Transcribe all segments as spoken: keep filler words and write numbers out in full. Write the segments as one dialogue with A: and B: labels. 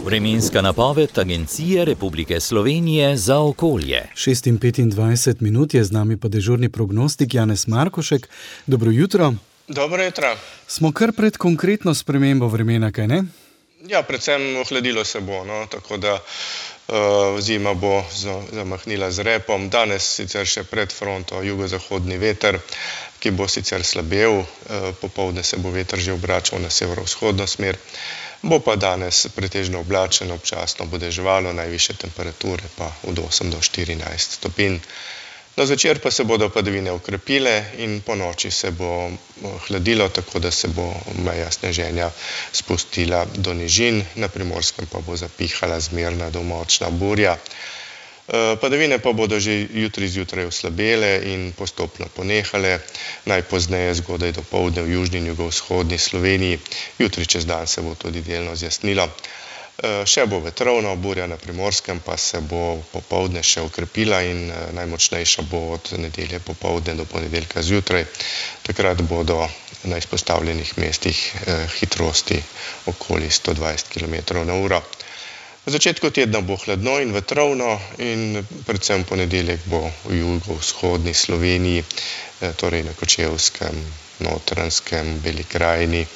A: Vremenska napoved Agencije Republike Slovenije za okolje.
B: šest in petindvajset minut je z nami pa dežurni prognostik Janez Markošek. Dobro jutro.
C: Dobro jutro.
B: Smo kar pred konkretno spremembo vremena, kaj ne?
C: Ja, predvsem ohladilo se bo, no, tako da uh, zima bo zamahnila z repom. Danes sicer še pred fronto jugozahodni veter, ki bo sicer slabel, uh, popoldne se bo veter že obračal na severovzhodno smer. Bo pa danes pretežno oblačeno, občasno bo deževalo, najvišje temperature pa od osem do štirinajst stopinj. Na zvečer pa se bodo padavine okrepile in po noči se bo hladilo, tako da se bo meja sneženja spustila do nižin, na Primorskem pa bo zapihala zmerna do močna burja. Padavine pa bodo že jutri zjutraj oslabele in postopno ponehale, najpozneje zgodaj dopoldne v južni in jugovzhodni Sloveniji. Jutri čez dan se bo tudi delno zjasnilo. Še bo vetrovno, burja na Primorskem pa se bo popoldne še okrepila in najmočnejša bo od nedelje popoldne do ponedeljka zjutraj. Takrat bodo na izpostavljenih mestih hitrosti okoli sto dvajset kilometrov na uro. V začetku tedna bo hladno in vetrovno in predvsem ponedeljek bo v jugovzhodni Sloveniji, torej na Kočevskem, Notranjskem, Beli krajini,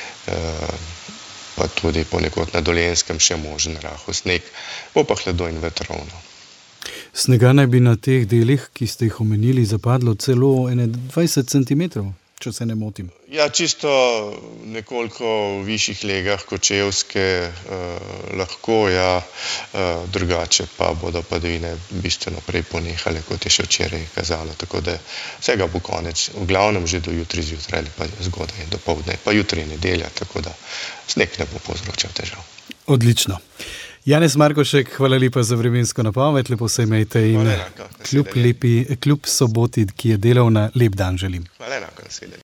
C: pa tudi ponekod na Dolenjskem še možen rahel sneg. Bo pa hladno in vetrovno.
B: Snega naj bi na teh delih, ki ste jih omenili, zapadlo celo ene dvajset centimetrov, če se ne motim.
C: Ja, čisto nekoliko v višjih legah Kočevske eh, lahko, ja, eh, drugače pa bodo padavine bistveno prej ponehale, kot je še včeraj kazalo. Tako da vsega bo konec, v glavnem že do jutri zjutraj ali pa zgodaj dopoldne, pa jutri nedelja, tako da sneg ne bo povzročal težav.
B: Odlično. Janez Markošek, hvala lepa za vremensko napoved, lepo se imejte in
C: Hvala enako,
B: kljub, lepi, kljub soboti, ki je delovna, lep dan želim.
C: Hvala enako, nasvidenje.